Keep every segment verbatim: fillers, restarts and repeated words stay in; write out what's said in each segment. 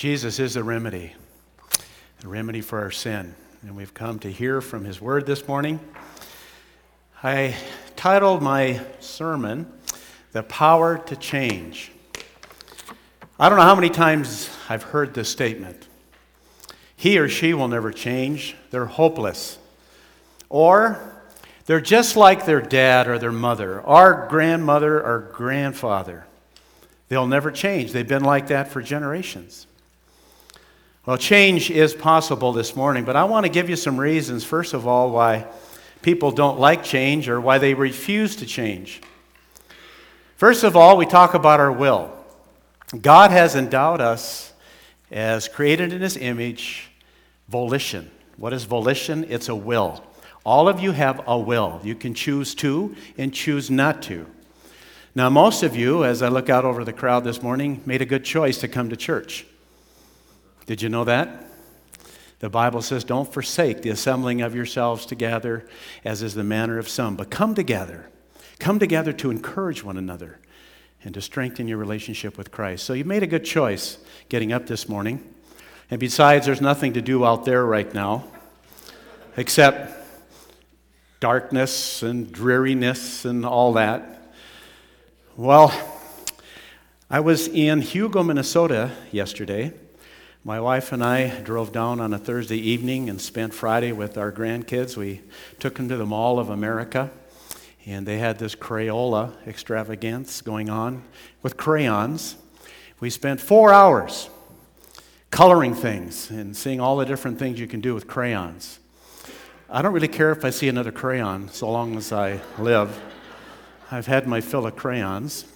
Jesus is the remedy, the remedy for our sin. And we've come to hear from his word this morning. I titled my sermon, The Power to Change. I don't know how many times I've heard this statement. He or she will never change. They're hopeless. Or they're just like their dad or their mother, our grandmother or grandfather. They'll never change. They've been like that for generations. Well, change is possible this morning, but I want to give you some reasons, first of all, why people don't like change or why they refuse to change. First of all, we talk about our will. God has endowed us as created in his image, volition. What is volition? It's a will. All of you have a will. You can choose to and choose not to. Now, most of you, as I look out over the crowd this morning, made a good choice to come to church. Did you know that? The Bible says, don't forsake the assembling of yourselves together, as is the manner of some, but come together. Come together to encourage one another and to strengthen your relationship with Christ. So you made a good choice getting up this morning. And besides, there's nothing to do out there right now except darkness and dreariness and all that. Well, I was in Hugo, Minnesota yesterday. My wife and I drove down on a Thursday evening and spent Friday with our grandkids. We took them to the Mall of America, and they had this Crayola extravaganza going on with crayons. We spent four hours coloring things and seeing all the different things you can do with crayons. I don't really care if I see another crayon so long as I live. I've had my fill of crayons.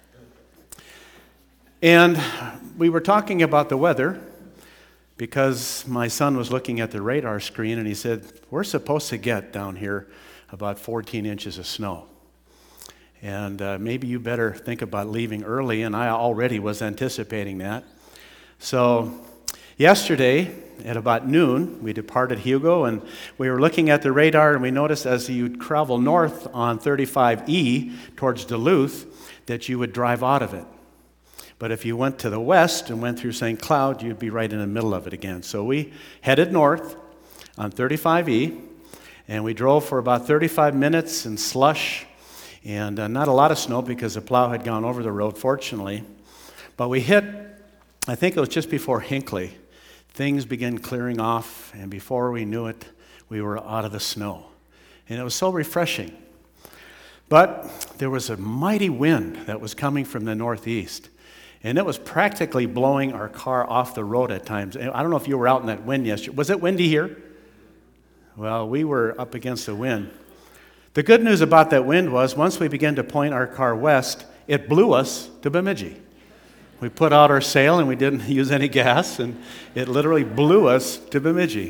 And we were talking about the weather because my son was looking at the radar screen and he said, we're supposed to get down here about fourteen inches of snow. And uh, maybe you better think about leaving early, and I already was anticipating that. So yesterday at about noon, we departed Hugo, and we were looking at the radar, and we noticed as you travel north on thirty-five E towards Duluth that you would drive out of it. But if you went to the west and went through Saint Cloud, you'd be right in the middle of it again. So we headed north on thirty-five E, and we drove for about thirty-five minutes in slush, and uh, not a lot of snow because the plow had gone over the road, fortunately. But we hit, I think it was just before Hinckley, things began clearing off, and before we knew it, we were out of the snow. And it was so refreshing. But there was a mighty wind that was coming from the northeast. And it was practically blowing our car off the road at times. I don't know if you were out in that wind yesterday. Was it windy here? Well, we were up against the wind. The good news about that wind was once we began to point our car west, it blew us to Bemidji. We put out our sail and we didn't use any gas, and it literally blew us to Bemidji.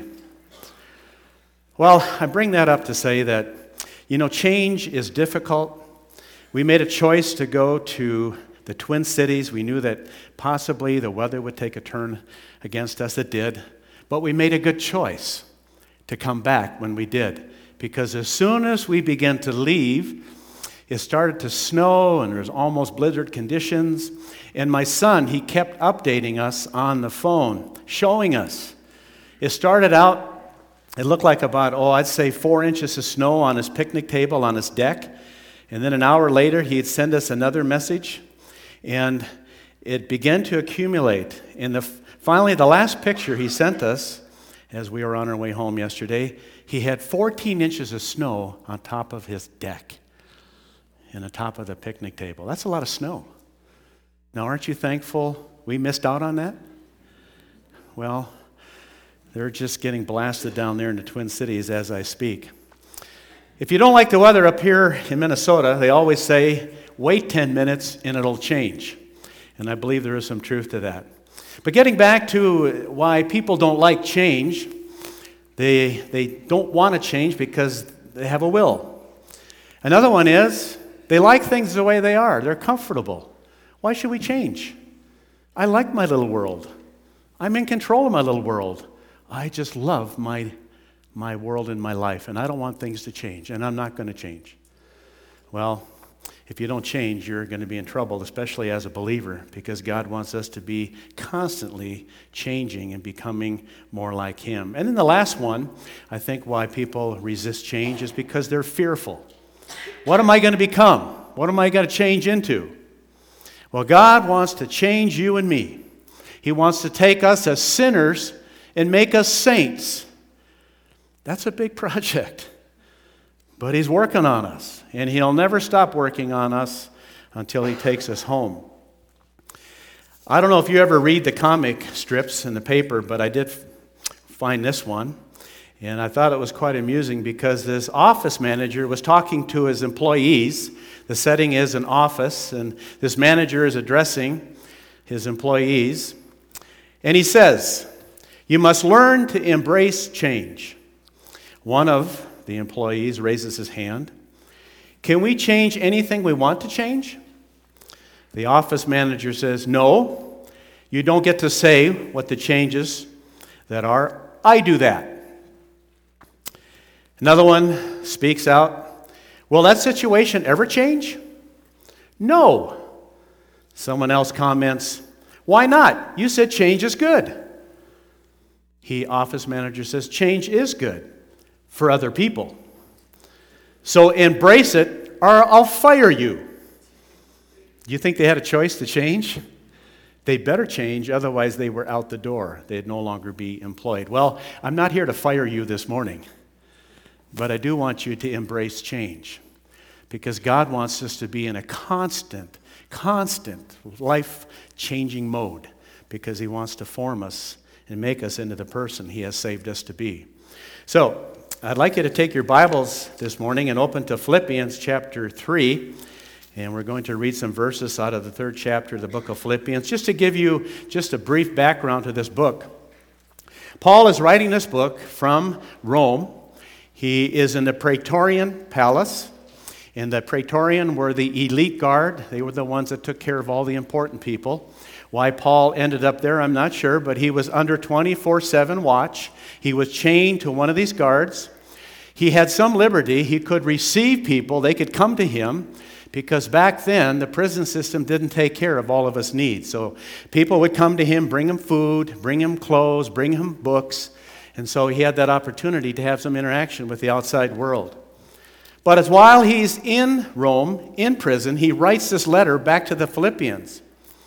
Well, I bring that up to say that, you know, change is difficult. We made a choice to go to the Twin Cities. We knew that possibly the weather would take a turn against us. It did. But we made a good choice to come back when we did. Because as soon as we began to leave, it started to snow and there was almost blizzard conditions. And my son, he kept updating us on the phone, showing us. It started out, it looked like about, oh, I'd say four inches of snow on his picnic table on his deck. And then an hour later, he'd send us another message. And it began to accumulate. And the, finally, the last picture he sent us, as we were on our way home yesterday, he had fourteen inches of snow on top of his deck and on top of the picnic table. That's a lot of snow. Now, aren't you thankful we missed out on that? Well, they're just getting blasted down there in the Twin Cities as I speak. If you don't like the weather up here in Minnesota, they always say, wait ten minutes and it'll change. And I believe there is some truth to that. But getting back to why people don't like change, they, they don't want to change because they have a will. Another one is they like things the way they are. They're comfortable. Why should we change? I like my little world. I'm in control of my little world. I just love my, my world and my life, and I don't want things to change, and I'm not going to change. Well, If you don't change, you're going to be in trouble, especially as a believer, because God wants us to be constantly changing and becoming more like Him. And then the last one, I think why people resist change is because they're fearful. What am I going to become? What am I going to change into? Well, God wants to change you and me. He wants to take us as sinners and make us saints. That's a big project. But He's working on us, and He'll never stop working on us until He takes us home. I don't know if you ever read the comic strips in the paper, but I did find this one, and I thought it was quite amusing because this office manager was talking to his employees. The setting is an office, and this manager is addressing his employees, and he says, "You must learn to embrace change." One of the employees raises his hand. "Can we change anything we want to change?" The office manager says, "No, you don't get to say what the changes that are. I do that." Another one speaks out, "Will that situation ever change?" "No." Someone else comments, "Why not? You said change is good." The office manager says, "Change is good for other people. So embrace it or I'll fire you." Do you think they had a choice to change? They better change, otherwise they were out the door. They'd no longer be employed. Well, I'm not here to fire you this morning, but I do want you to embrace change because God wants us to be in a constant, constant life-changing mode because He wants to form us and make us into the person He has saved us to be. So, I'd like you to take your Bibles this morning and open to Philippians chapter three. And we're going to read some verses out of the third chapter of the book of Philippians, just to give you just a brief background to this book. Paul is writing this book from Rome. He is in the Praetorian Palace. And the Praetorian were the elite guard. They were the ones that took care of all the important people. Why Paul ended up there, I'm not sure, but he was under twenty-four seven watch. He was chained to one of these guards. He had some liberty. He could receive people. They could come to him because back then the prison system didn't take care of all of us needs. So people would come to him, bring him food, bring him clothes, bring him books. And so he had that opportunity to have some interaction with the outside world. But as while he's in Rome, in prison, he writes this letter back to the Philippians.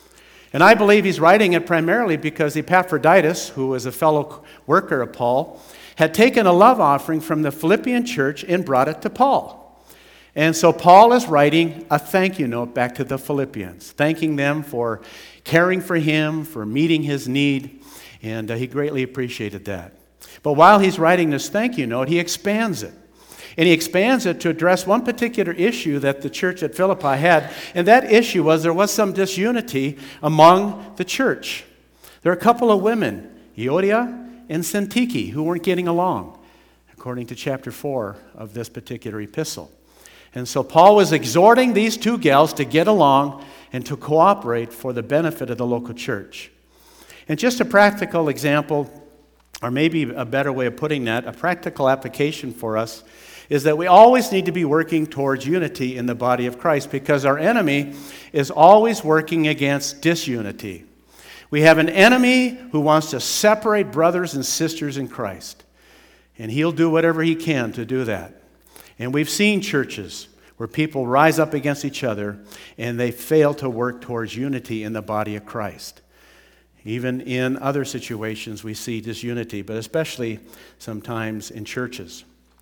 And I believe he's writing it primarily because Epaphroditus, who was a fellow worker of Paul, had taken a love offering from the Philippian church and brought it to Paul. And so Paul is writing a thank you note back to the Philippians, thanking them for caring for him, for meeting his need, and uh, he greatly appreciated that. But while he's writing this thank you note, he expands it. And he expands it to address one particular issue that the church at Philippi had, and that issue was there was some disunity among the church. There are a couple of women, Euodia and Syntyche, who weren't getting along, according to chapter four of this particular epistle. And so Paul was exhorting these two gals to get along and to cooperate for the benefit of the local church. And just a practical example, or maybe a better way of putting that, a practical application for us, is that we always need to be working towards unity in the body of Christ because our enemy is always working against disunity. We have an enemy who wants to separate brothers and sisters in Christ, and he'll do whatever he can to do that. And we've seen churches where people rise up against each other and they fail to work towards unity in the body of Christ. Even in other situations we see disunity, but especially sometimes in churches.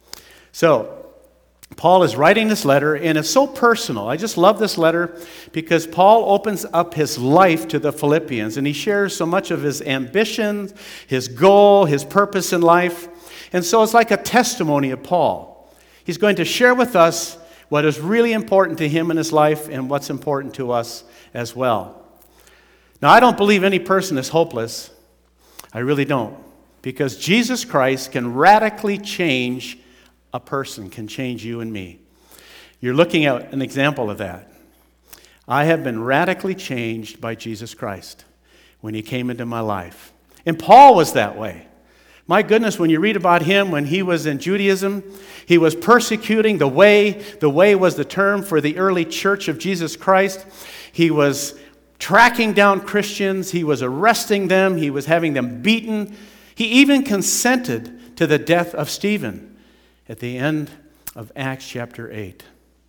So, Paul is writing this letter, and it's so personal. I just love this letter because Paul opens up his life to the Philippians, and he shares so much of his ambition, his goal, his purpose in life. And so it's like a testimony of Paul. He's going to share with us what is really important to him in his life and what's important to us as well. Now, I don't believe any person is hopeless. I really don't. Because Jesus Christ can radically change a person, can change you and me. You're looking at an example of that. I have been radically changed by Jesus Christ when he came into my life. And Paul was that way. My goodness, when you read about him when he was in Judaism, he was persecuting the way. The way was the term for the early church of Jesus Christ. He was tracking down Christians. He was arresting them. He was having them beaten. He even consented to the death of Stephen at the end of Acts chapter eight.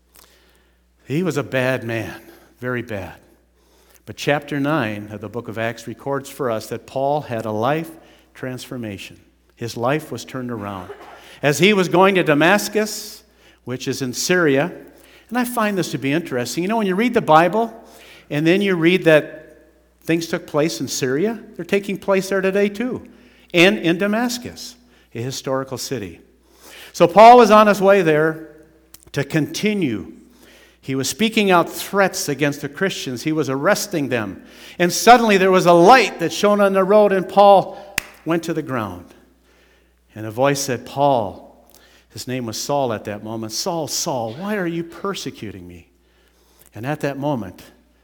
He was a bad man, very bad. But chapter nine of the book of Acts records for us that Paul had a life transformation. His life was turned around. As he was going to Damascus, which is in Syria, and I find this to be interesting. You know, when you read the Bible, and then you read that things took place in Syria, they're taking place there today too, and in Damascus, a historical city. So Paul was on his way there to continue. He was speaking out threats against the Christians. He was arresting them. And suddenly there was a light that shone on the road, and Paul went to the ground. And a voice said, Paul, his name was Saul at that moment, Saul, Saul, why are you persecuting me? And at that moment,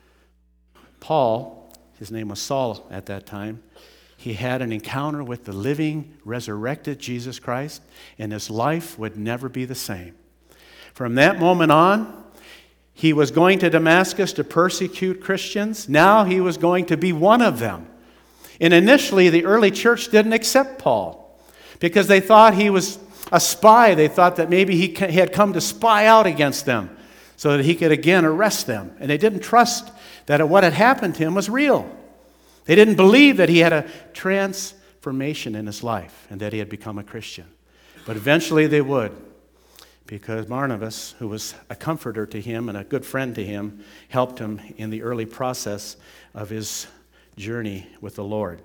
Paul, his name was Saul at that time, he had an encounter with the living, resurrected Jesus Christ, and his life would never be the same. From that moment on, he was going to Damascus to persecute Christians. Now he was going to be one of them. And initially, the early church didn't accept Paul because they thought he was a spy. They thought that maybe he had come to spy out against them so that he could again arrest them. And they didn't trust that what had happened to him was real. They didn't believe that he had a transformation in his life and that he had become a Christian. But eventually they would, because Barnabas, who was a comforter to him and a good friend to him, helped him in the early process of his journey with the Lord.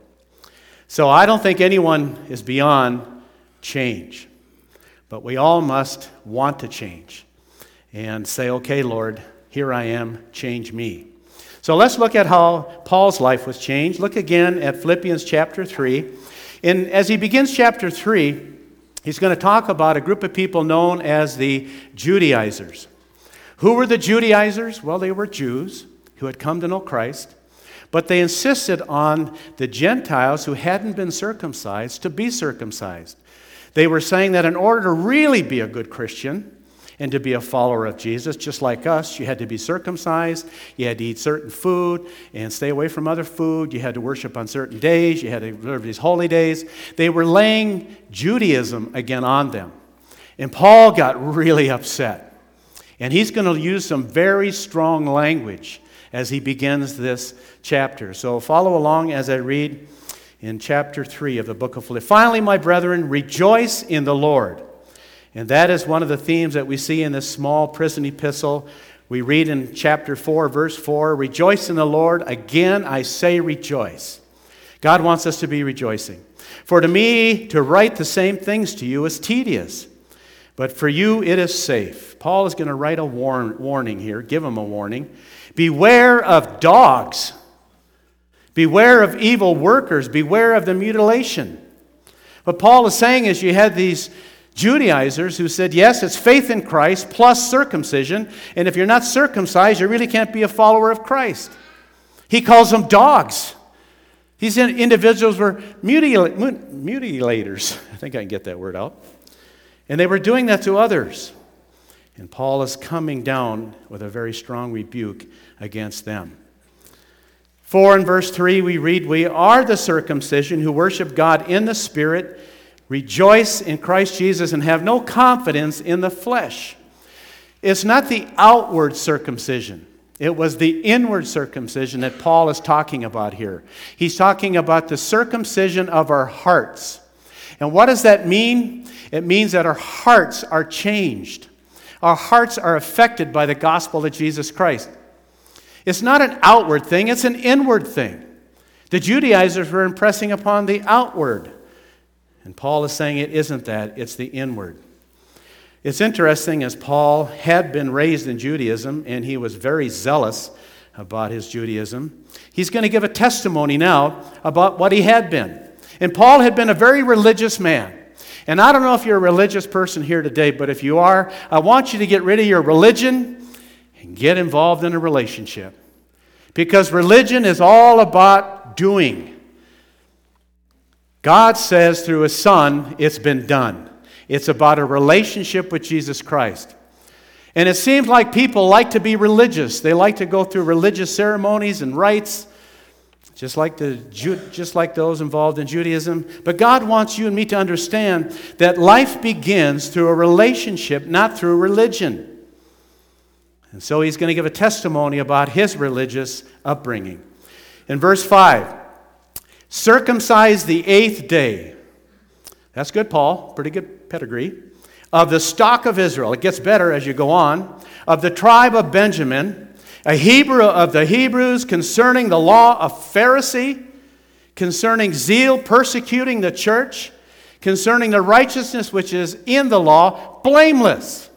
So I don't think anyone is beyond change, but we all must want to change and say, okay, Lord, here I am, change me. So let's look at how Paul's life was changed. Look again at Philippians chapter three. And as he begins chapter three, he's going to talk about a group of people known as the Judaizers. Who were the Judaizers? Well, they were Jews who had come to know Christ, but they insisted on the Gentiles who hadn't been circumcised to be circumcised. They were saying that in order to really be a good Christian and to be a follower of Jesus, just like us, you had to be circumcised, you had to eat certain food and stay away from other food, you had to worship on certain days, you had to observe these holy days. They were laying Judaism again on them. And Paul got really upset. And he's going to use some very strong language as he begins this chapter. So follow along as I read in chapter three of the book of Philippians. Finally, my brethren, rejoice in the Lord. And that is one of the themes that we see in this small prison epistle. We read in chapter four, verse four, rejoice in the Lord. Again, I say rejoice. God wants us to be rejoicing. For to me, to write the same things to you is tedious, but for you it is safe. Paul is going to write a warn, warning here, give them a warning. Beware of dogs. Beware of evil workers. Beware of the mutilation. What Paul is saying is you had these Judaizers who said, yes, it's faith in Christ plus circumcision, and if you're not circumcised, you really can't be a follower of Christ. He calls them dogs. These individuals were mutil- mutilators. I think I can get that word out. And they were doing that to others. And Paul is coming down with a very strong rebuke against them. For in verse three we read, we are the circumcision who worship God in the Spirit, rejoice in Christ Jesus, and have no confidence in the flesh. It's not the outward circumcision. It was the inward circumcision that Paul is talking about here. He's talking about the circumcision of our hearts. And what does that mean? It means that our hearts are changed. Our hearts are affected by the gospel of Jesus Christ. It's not an outward thing, it's an inward thing. The Judaizers were impressing upon the outward. And Paul is saying it isn't that, it's the inward. It's interesting, as Paul had been raised in Judaism, and he was very zealous about his Judaism, he's going to give a testimony now about what he had been. And Paul had been a very religious man. And I don't know if you're a religious person here today, but if you are, I want you to get rid of your religion and get involved in a relationship. Because religion is all about doing. God says through His Son, it's been done. It's about a relationship with Jesus Christ. And it seems like people like to be religious. They like to go through religious ceremonies and rites, just like the just like those involved in Judaism. But God wants you and me to understand that life begins through a relationship, not through religion. And so He's going to give a testimony about His religious upbringing. In verse five, circumcised the eighth day. That's good, Paul. Pretty good pedigree. Of the stock of Israel. It gets better as you go on. Of the tribe of Benjamin, a Hebrew of the Hebrews, concerning the law of Pharisee, concerning zeal persecuting the church, concerning the righteousness which is in the law, blameless.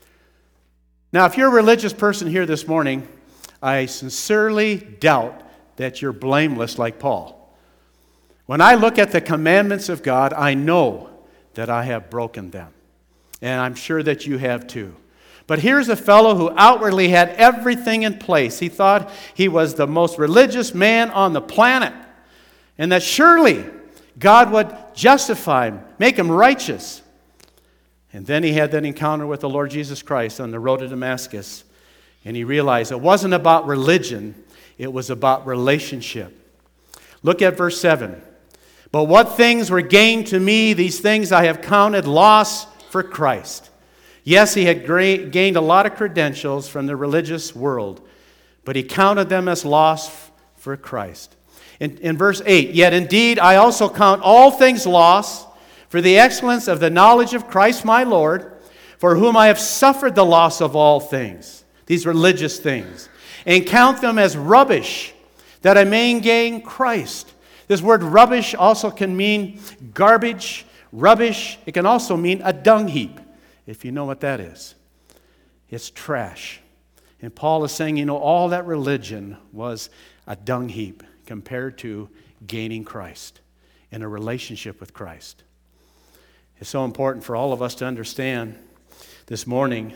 Now, if you're a religious person here this morning, I sincerely doubt that you're blameless like Paul. When I look at the commandments of God, I know that I have broken them. And I'm sure that you have too. But here's a fellow who outwardly had everything in place. He thought he was the most religious man on the planet. And that surely God would justify him, make him righteous. And then he had that encounter with the Lord Jesus Christ on the road to Damascus. And he realized it wasn't about religion, it was about relationship. Look at verse seven. But what things were gained to me, these things I have counted loss for Christ. Yes, he had gra- gained a lot of credentials from the religious world, but he counted them as loss f- for Christ. In, in verse eight, yet indeed I also count all things loss for the excellence of the knowledge of Christ my Lord, for whom I have suffered the loss of all things, these religious things, and count them as rubbish, that I may gain Christ. This word rubbish also can mean garbage, rubbish. It can also mean a dung heap, if you know what that is. It's trash. And Paul is saying, you know, all that religion was a dung heap compared to gaining Christ in a relationship with Christ. It's so important for all of us to understand this morning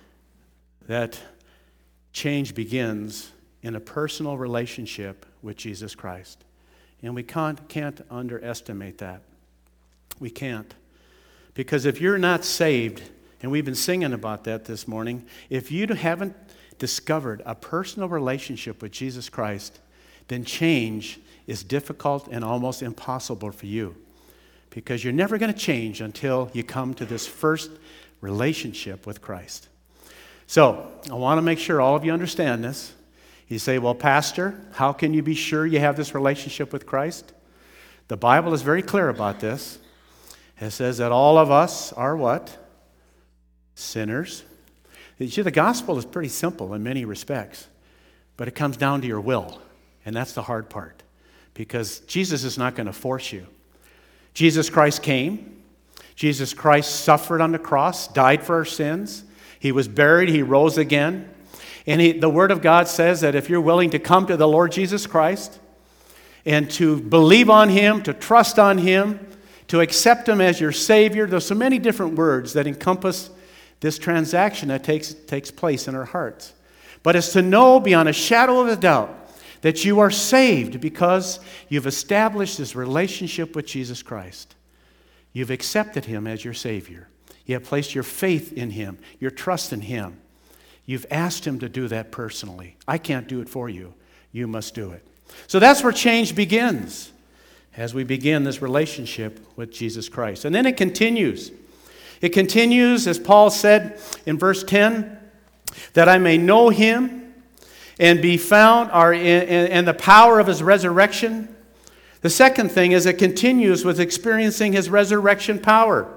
that change begins in a personal relationship with Jesus Christ. And we can't, can't underestimate that. We can't. Because if you're not saved, and we've been singing about that this morning, if you haven't discovered a personal relationship with Jesus Christ, then change is difficult and almost impossible for you. Because you're never going to change until you come to this first relationship with Christ. So, I want to make sure all of you understand this. You say, well, Pastor, how can you be sure you have this relationship with Christ? The Bible is very clear about this. It says that all of us are what? Sinners. You see, the gospel is pretty simple in many respects, but it comes down to your will, and that's the hard part, because Jesus is not going to force you. Jesus Christ came. Jesus Christ suffered on the cross, died for our sins. He was buried. He rose again. And he, the Word of God says that if you're willing to come to the Lord Jesus Christ and to believe on Him, to trust on Him, to accept Him as your Savior, there's so many different words that encompass this transaction that takes, takes place in our hearts. But it's to know beyond a shadow of a doubt that you are saved because you've established this relationship with Jesus Christ. You've accepted Him as your Savior. You have placed your faith in Him, your trust in Him. You've asked Him to do that personally. I can't do it for you. You must do it. So that's where change begins, as we begin this relationship with Jesus Christ. And then it continues. It continues, as Paul said in verse ten, that I may know Him and be found are in, in, in the power of His resurrection. The second thing is it continues with experiencing His resurrection power.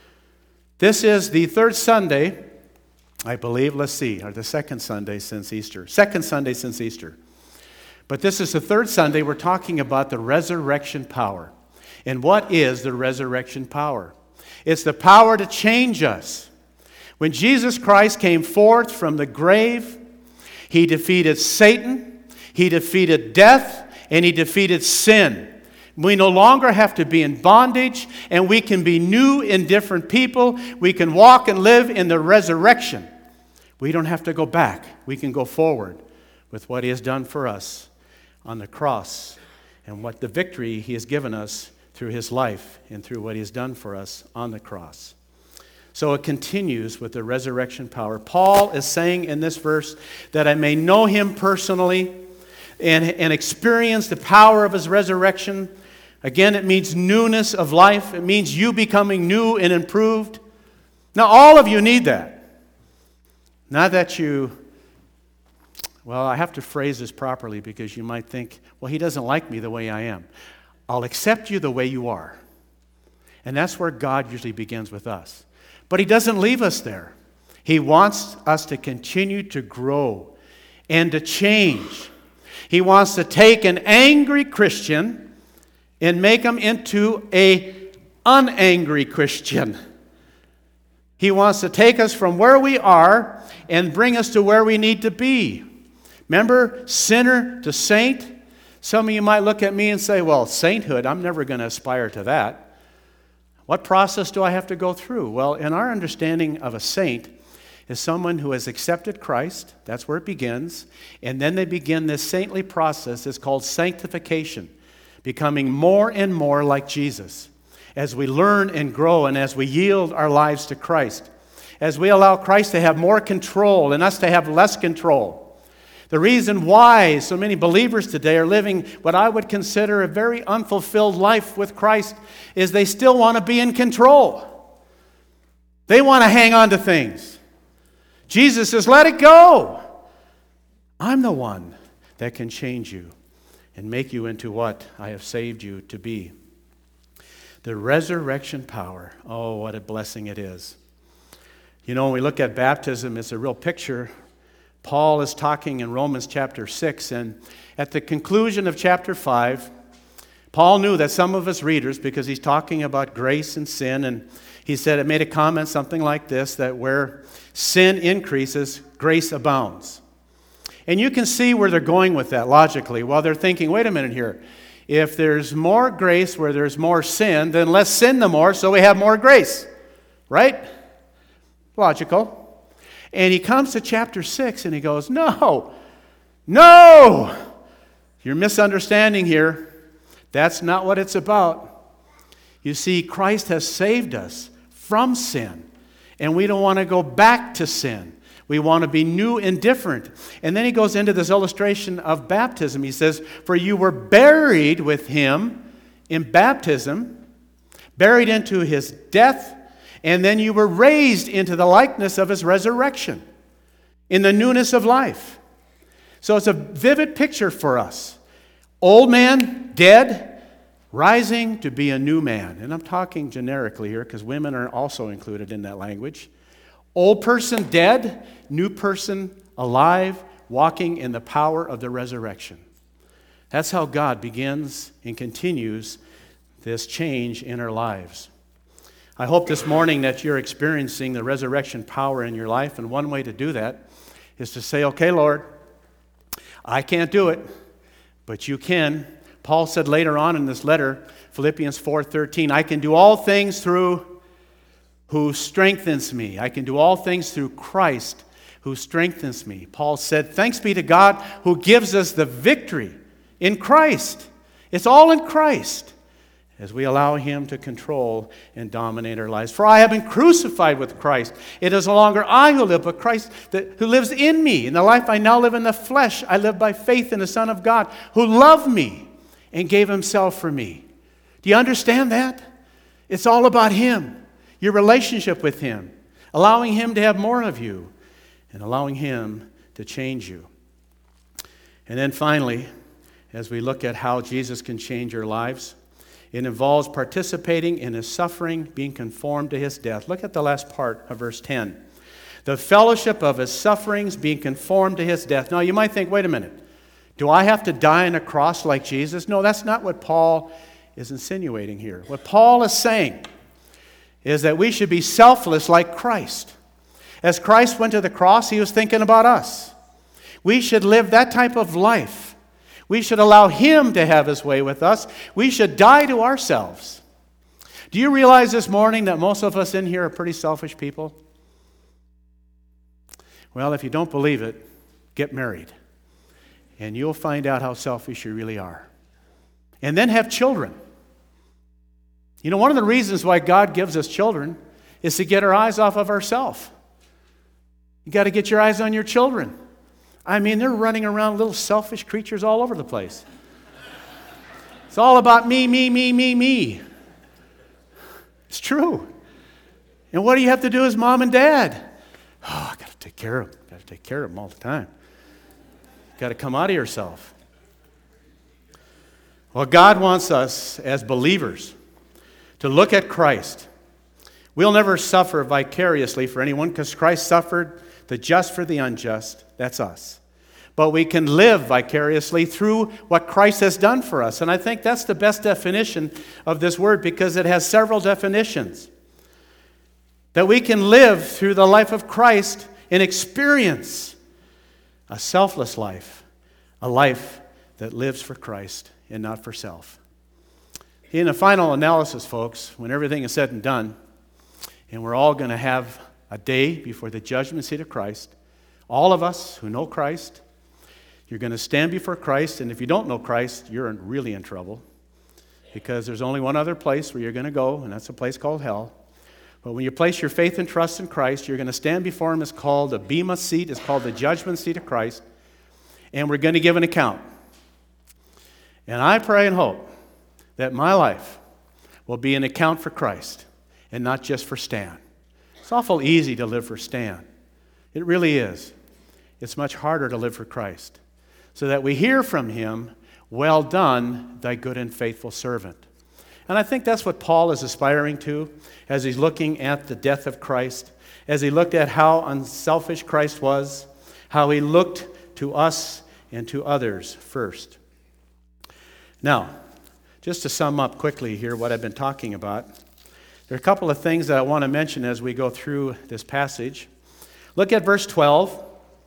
This is the third Sunday, I believe, let's see, or the second Sunday since Easter. Second Sunday since Easter. But this is the third Sunday we're talking about the resurrection power. And what is the resurrection power? It's the power to change us. When Jesus Christ came forth from the grave, He defeated Satan, He defeated death, and He defeated sin. We no longer have to be in bondage, and we can be new and different people. We can walk and live in the resurrection. We don't have to go back. We can go forward with what He has done for us on the cross and what the victory He has given us through his life and through what he's done for us on the cross. So it continues with the resurrection power. Paul is saying in this verse that I may know him personally and, and experience the power of his resurrection. Again, it means newness of life. It means you becoming new and improved. Now, all of you need that. Not that you, well, I have to phrase this properly because you might think, well, he doesn't like me the way I am. I'll accept you the way you are. And that's where God usually begins with us. But he doesn't leave us there. He wants us to continue to grow and to change. He wants to take an angry Christian and make him into an unangry Christian. He wants to take us from where we are and bring us to where we need to be. Remember, sinner to saint? Some of you might look at me and say, well, sainthood, I'm never going to aspire to that. What process do I have to go through? Well, in our understanding of a saint is someone who has accepted Christ. That's where it begins. And then they begin this saintly process. It's called sanctification, becoming more and more like Jesus. As we learn and grow and as we yield our lives to Christ. As we allow Christ to have more control and us to have less control. The reason why so many believers today are living what I would consider a very unfulfilled life with Christ is they still want to be in control. They want to hang on to things. Jesus says, let it go. I'm the one that can change you and make you into what I have saved you to be. The resurrection power. Oh, what a blessing it is. You know, when we look at baptism, it's a real picture. Paul is talking in Romans chapter six, and at the conclusion of chapter five, Paul knew that some of us readers, because he's talking about grace and sin, and he said, it made a comment something like this, that where sin increases, grace abounds. And you can see where they're going with that logically. Well, they're thinking, wait a minute here. If there's more grace where there's more sin, then let's sin the more so we have more grace. Right? Logical. And he comes to chapter six and he goes, no, no, you're misunderstanding here. That's not what it's about. You see, Christ has saved us from sin, and we don't want to go back to sin. We want to be new and different. And then he goes into this illustration of baptism. He says, for you were buried with him in baptism, buried into his death, and then you were raised into the likeness of his resurrection in the newness of life. So it's a vivid picture for us. Old man, dead, rising to be a new man. And I'm talking generically here because women are also included in that language. Old person dead, new person alive, walking in the power of the resurrection. That's how God begins and continues this change in our lives. I hope this morning that you're experiencing the resurrection power in your life, and one way to do that is to say, okay, Lord, I can't do it, but you can. Paul said later on in this letter, Philippians four thirteen, I can do all things through who strengthens me. I can do all things through Christ who strengthens me. Paul said, thanks be to God who gives us the victory in Christ. It's all in Christ. As we allow him to control and dominate our lives. For I have been crucified with Christ. It is no longer I who live, but Christ that, who lives in me. In the life I now live in the flesh, I live by faith in the Son of God, who loved me and gave himself for me. Do you understand that? It's all about him, your relationship with him, allowing him to have more of you, and allowing him to change you. And then finally, as we look at how Jesus can change our lives, it involves participating in his suffering, being conformed to his death. Look at the last part of verse ten. The fellowship of his sufferings, being conformed to his death. Now you might think, wait a minute. Do I have to die on a cross like Jesus? No, that's not what Paul is insinuating here. What Paul is saying is that we should be selfless like Christ. As Christ went to the cross, he was thinking about us. We should live that type of life. We should allow him to have his way with us. We should die to ourselves. Do you realize this morning that most of us in here are pretty selfish people? Well, if you don't believe it, get married. And you'll find out how selfish you really are. And then have children. You know, one of the reasons why God gives us children is to get our eyes off of ourselves. You got to get your eyes on your children. I mean, they're running around little selfish creatures all over the place. It's all about me, me, me, me, me. It's true. And what do you have to do as mom and dad? Oh, I got to take care of them. Got to take care of them all the time. Got to come out of yourself. Well, God wants us as believers to look at Christ. We'll never suffer vicariously for anyone because Christ suffered the just for the unjust. That's us. But we can live vicariously through what Christ has done for us. And I think that's the best definition of this word because it has several definitions. That we can live through the life of Christ and experience a selfless life, a life that lives for Christ and not for self. In the final analysis, folks, when everything is said and done, and we're all going to have a day before the judgment seat of Christ, all of us who know Christ, you're going to stand before Christ, and if you don't know Christ, you're in, really in trouble because there's only one other place where you're going to go, and that's a place called hell. But when you place your faith and trust in Christ, you're going to stand before Him. It's called the Bema seat. It's called the judgment seat of Christ, and we're going to give an account. And I pray and hope that my life will be an account for Christ and not just for Stan. It's awful easy to live for Stan. It really is. It's much harder to live for Christ. So that we hear from Him, well done, thy good and faithful servant. And I think that's what Paul is aspiring to as he's looking at the death of Christ, as he looked at how unselfish Christ was, how He looked to us and to others first. Now, just to sum up quickly here what I've been talking about, there are a couple of things that I want to mention as we go through this passage. Look at verse twelve.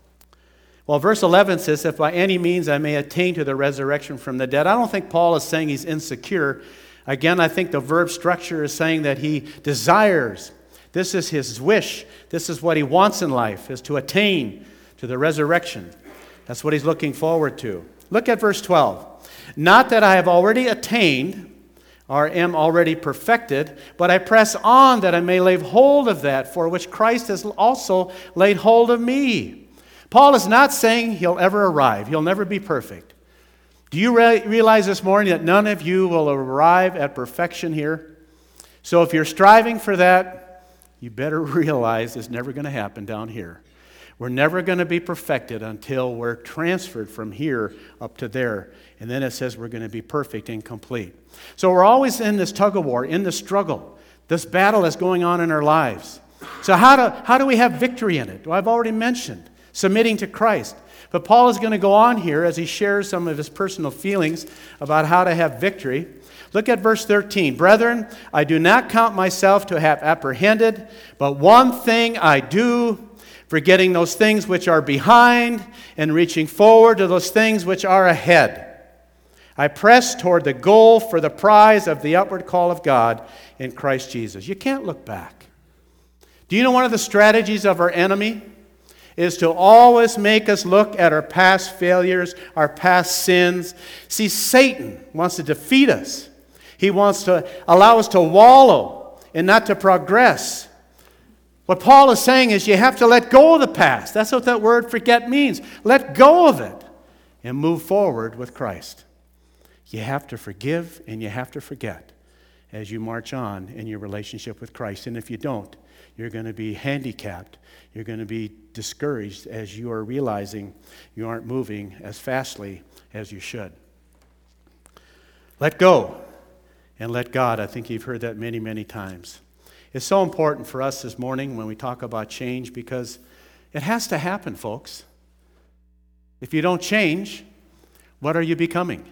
Well, verse eleven says, if by any means I may attain to the resurrection from the dead. I don't think Paul is saying he's insecure. Again, I think the verb structure is saying that he desires. This is his wish. This is what he wants in life, is to attain to the resurrection. That's what he's looking forward to. Look at verse twelve. Not that I have already attained or am already perfected, but I press on that I may lay hold of that for which Christ has also laid hold of me. Paul is not saying he'll ever arrive. He'll never be perfect. Do you re- realize this morning that none of you will arrive at perfection here? So if you're striving for that, you better realize it's never going to happen down here. We're never going to be perfected until we're transferred from here up to there. And then it says we're going to be perfect and complete. So we're always in this tug of war, in this struggle. This battle is going on in our lives. So how do, how do we have victory in it? Well, I've already mentioned submitting to Christ. But Paul is going to go on here as he shares some of his personal feelings about how to have victory. Look at verse thirteen. Brethren, I do not count myself to have apprehended, but one thing I do, forgetting those things which are behind and reaching forward to those things which are ahead. I press toward the goal for the prize of the upward call of God in Christ Jesus. You can't look back. Do you know one of the strategies of our enemy is to always make us look at our past failures, our past sins? See, Satan wants to defeat us. He wants to allow us to wallow and not to progress. What Paul is saying is you have to let go of the past. That's what that word forget means. Let go of it and move forward with Christ. You have to forgive and you have to forget as you march on in your relationship with Christ. And if you don't, you're going to be handicapped. You're going to be discouraged as you are realizing you aren't moving as fastly as you should. Let go and let God. I think you've heard that many, many times. It's so important for us this morning when we talk about change because it has to happen, folks. If you don't change, what are you becoming?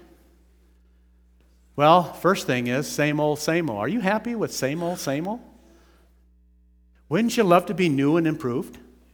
Well, first thing is same old, same old. Are you happy with same old, same old? Wouldn't you love to be new and improved?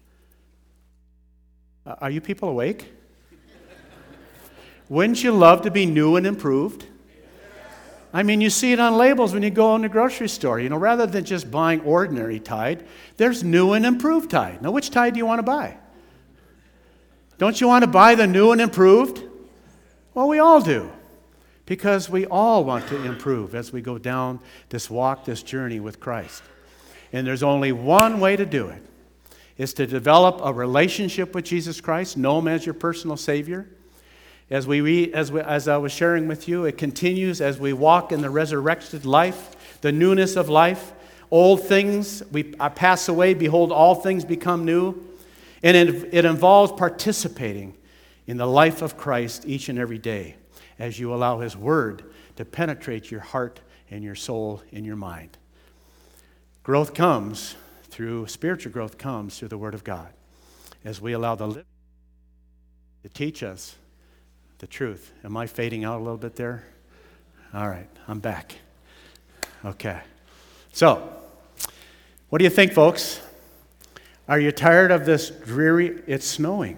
Uh, are you people awake? Wouldn't you love to be new and improved? I mean, you see it on labels when you go in the grocery store. You know, rather than just buying ordinary Tide, there's new and improved Tide. Now, which Tide do you want to buy? Don't you want to buy the new and improved? Well, we all do. because we all want to improve as we go down this walk, this journey with Christ. And there's only one way to do it, is to develop a relationship with Jesus Christ, know Him as your personal Savior. As we read, as, we, as I was sharing with you, it continues as we walk in the resurrected life, the newness of life. Old things we pass away, behold, all things become new. And it, it involves participating in the life of Christ each and every day as you allow His Word to penetrate your heart and your soul and your mind. Growth comes through, spiritual growth comes through the Word of God as we allow the living to teach us the truth. Am I fading out a little bit there? All right, I'm back. Okay. So, what do you think, folks? Are you tired of this dreary, it's snowing?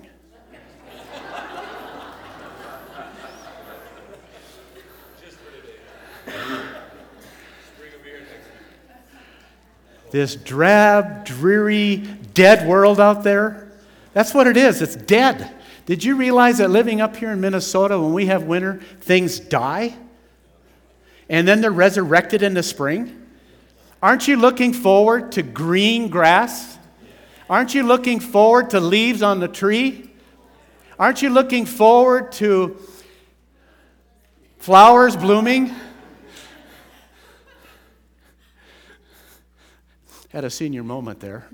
This drab, dreary, dead world out there? That's what it is. It's dead. Did you realize that living up here in Minnesota, when we have winter, things die? And then they're resurrected in the spring? Aren't you looking forward to green grass? Aren't you looking forward to leaves on the tree? Aren't you looking forward to flowers blooming? Had a senior moment there.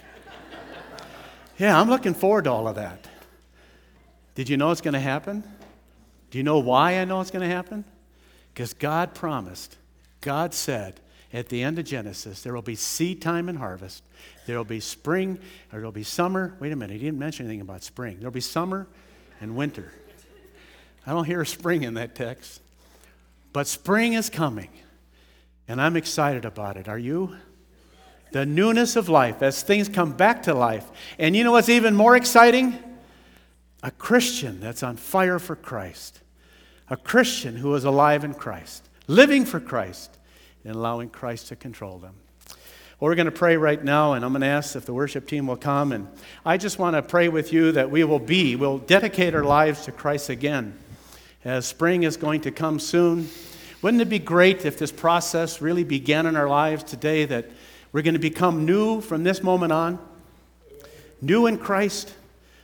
Yeah, I'm looking forward to all of that. Did you know it's going to happen? Do you know why I know it's going to happen? Because God promised, God said, at the end of Genesis, there will be seed time and harvest. There will be spring, or there will be summer. Wait a minute, he didn't mention anything about spring. There will be summer and winter. I don't hear spring in that text. But spring is coming, and I'm excited about it. Are you? The newness of life, as things come back to life. And you know what's even more exciting? A Christian that's on fire for Christ. A Christian who is alive in Christ, living for Christ, and allowing Christ to control them. Well, we're going to pray right now, and I'm going to ask if the worship team will come. And I just want to pray with you that we will be, we'll dedicate our lives to Christ again, as spring is going to come soon. Wouldn't it be great if this process really began in our lives today, that we're going to become new from this moment on, new in Christ,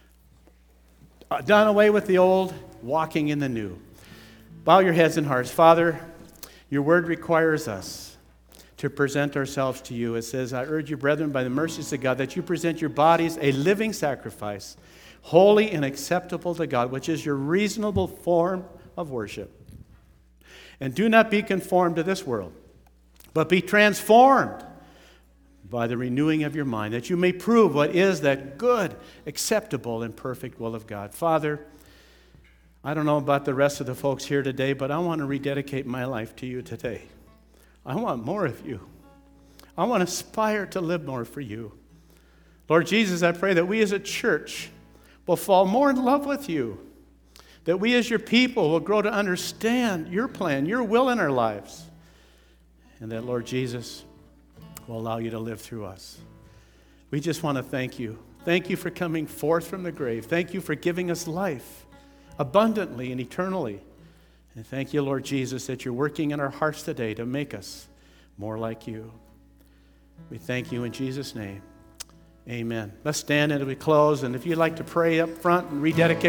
done away with the old, walking in the new. Bow your heads and hearts. Father, your word requires us to present ourselves to you. It says, I urge you, brethren, by the mercies of God, that you present your bodies a living sacrifice, holy and acceptable to God, which is your reasonable form of worship. And do not be conformed to this world, but be transformed by the renewing of your mind, that you may prove what is that good, acceptable, and perfect will of God. Father, I don't know about the rest of the folks here today, but I want to rededicate my life to you today. I want more of you. I want to aspire to live more for you. Lord Jesus, I pray that we as a church will fall more in love with you, that we as your people will grow to understand your plan, your will in our lives, and that, Lord Jesus, will allow you to live through us. We just want to thank you. Thank you for coming forth from the grave. Thank you for giving us life abundantly and eternally. And thank you, Lord Jesus, that you're working in our hearts today to make us more like you. We thank you in Jesus' name. Amen. Let's stand as we close. And if you'd like to pray up front and rededicate